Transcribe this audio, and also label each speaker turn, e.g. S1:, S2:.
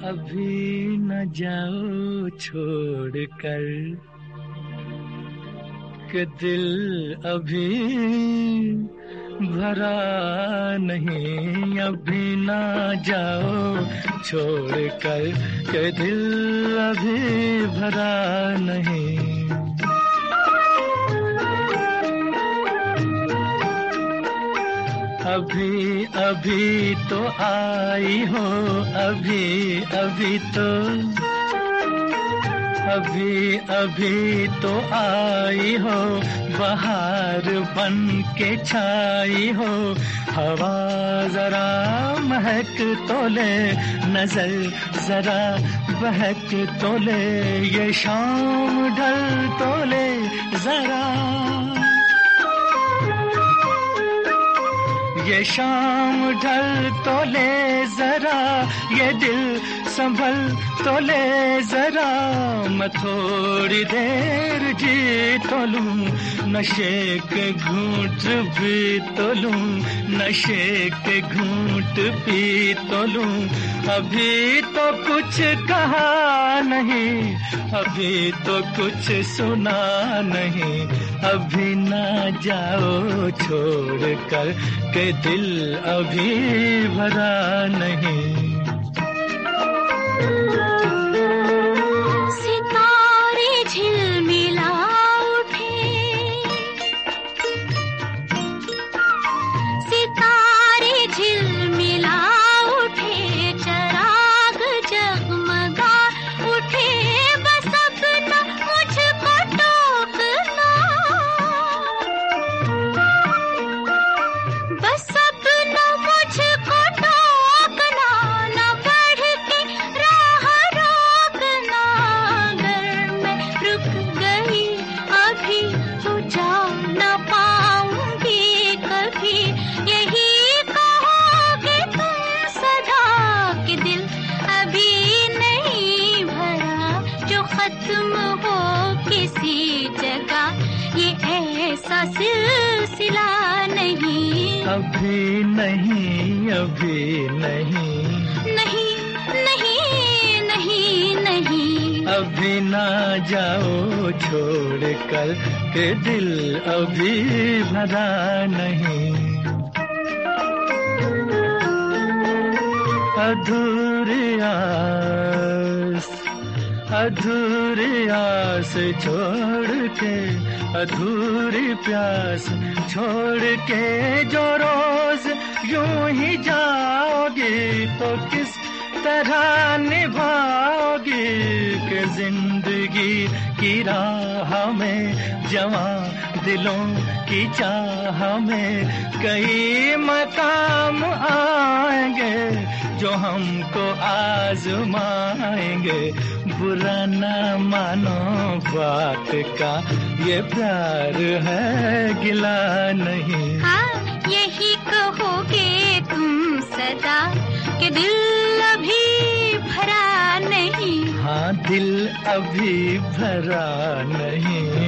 S1: अभी न जाओ छोड़ कर कि दिल अभी भरा नहीं। अभी न जाओ छोड़ कर कि दिल अभी भरा नहीं। अभी अभी तो आई हो, अभी अभी तो, अभी अभी तो आई हो, बहार बन के छाई हो। हवा जरा महक तो ले, नजर जरा बहक तो ले, ये शाम ढल तो ले जरा, ये शाम ढल तो ले जरा, ये दिल संभल तो ले जरा। मैं थोड़ी देर जी तो लूं, नशे के घूंट भी तो लूं, नशे के घूंट पी तो लूं। अभी तो कुछ कहा नहीं, अभी तो कुछ सुना नहीं। अभी ना जाओ छोड़ कर के दिल अभी भरा नहीं।
S2: सितारे झिलमिला उठे, सितारे झिलमिला उठे, चराग जगमगा उठे। बस अपना मुझको टोकना, बस अपना मुझको टोकना, न बढ़ के राह रोकना। अगर मैं रुक गई अभी तो जा न पाऊंगी कभी, यही कहोगे तुम सदा कि दिल अभी नहीं भरा। जो खत्म हो किसी जगह, ये ऐसा सिलसिला नहीं।
S1: अभी नहीं, अभी नहीं,
S2: नहीं नहीं नहीं नहीं।
S1: अभी ना जाओ छोड़ कर के दिल अभी भरा नहीं। अधूरी आस, अधूरी आस छोड़ के, अधूरी प्यास छोड़ के जो रोज यूं ही जाओगी, तो किस तरह निभाओगी कि जिंदगी की राह में, जवां दिलों की चाह में कई मकाम आएंगे जो हमको आजमाएंगे। बुरा ना मानो बात का, ये प्यार है गिला नहीं।
S2: हाँ, यही कहोगे तुम सदा कि दिल अभी भरा नहीं।
S1: हाँ, दिल अभी भरा नहीं।